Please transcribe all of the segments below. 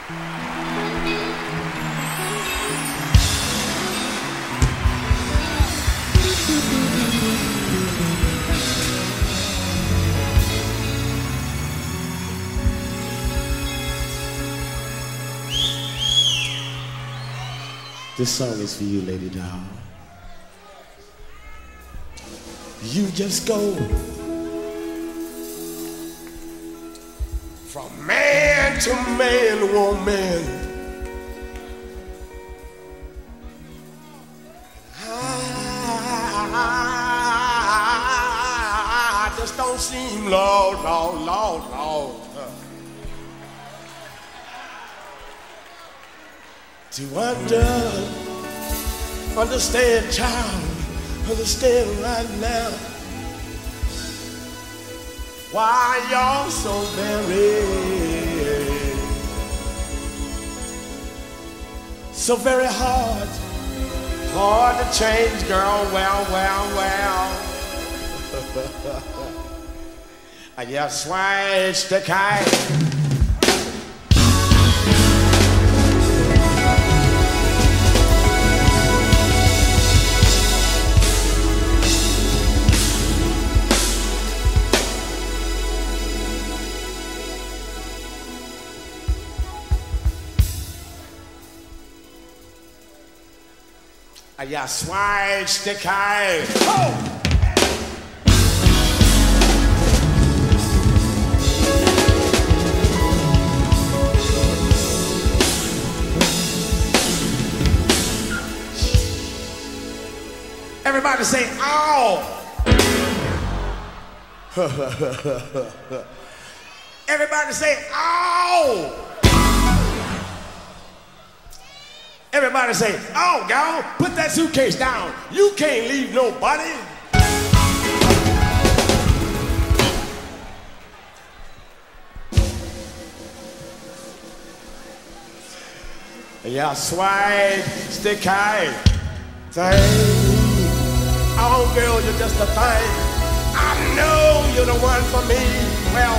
This song is for you, Lady Doll. You just go from man to man, woman. I just don't seem, Lord. To understand, child, understand right now why you're so very hard to change, girl. Well. I just switched the kite. I just switched the kite. Oh! Everybody say, ow! Everybody say, ow! Everybody say, oh, gal, put that suitcase down. You can't leave nobody. Yeah, swag, stick high. Say, oh, girl, you're just a thing. I know you're the one for me. Well.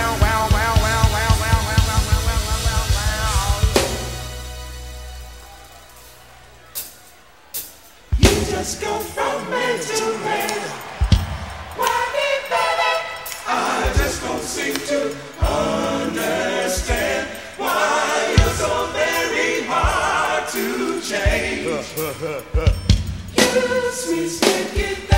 Just go from man to man. Why me, baby? I just don't seem to understand why you're so very hard to change. You sweet sticky